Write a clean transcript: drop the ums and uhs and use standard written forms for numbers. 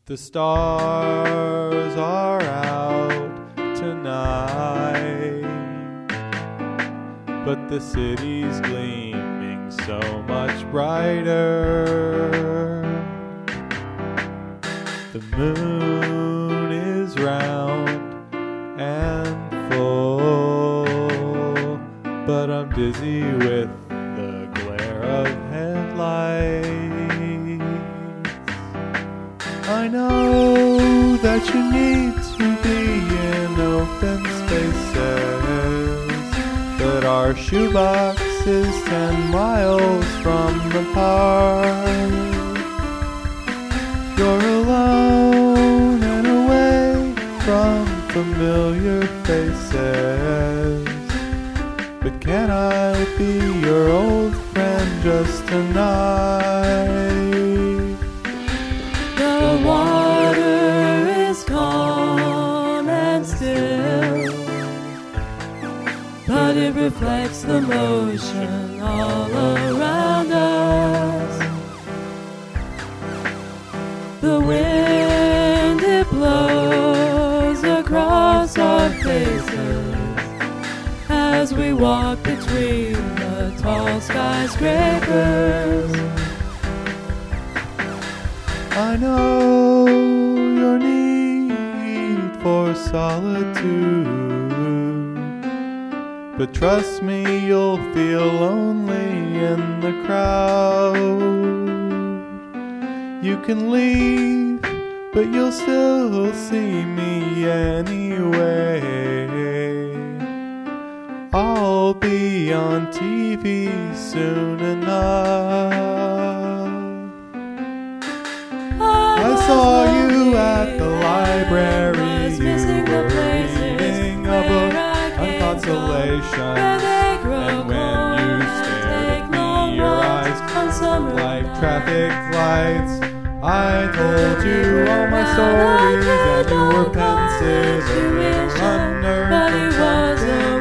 The stars are out tonight, but the city's gleaming so much brighter. The moon is round and full, but I'm dizzy with the glare of headlights. I know that you need to be in open spaces, but our shoebox is 10 miles from the park. You're alone and away from familiar faces, but can I be your old friend just tonight? The water is calm and still, but it reflects the motion all around us. The wind, it blows across our faces as we walk between the tall skyscrapers. I know your need for solitude, but trust me, you'll feel lonely in the crowd. You can leave, but you'll still see me anyway. I'll be on TV soon enough. I saw you at the library. You were reading a book on consolation, and when you stared at me, your eyes glowed like traffic lights. I told you all my stories, and you were pensive, a little unnerved.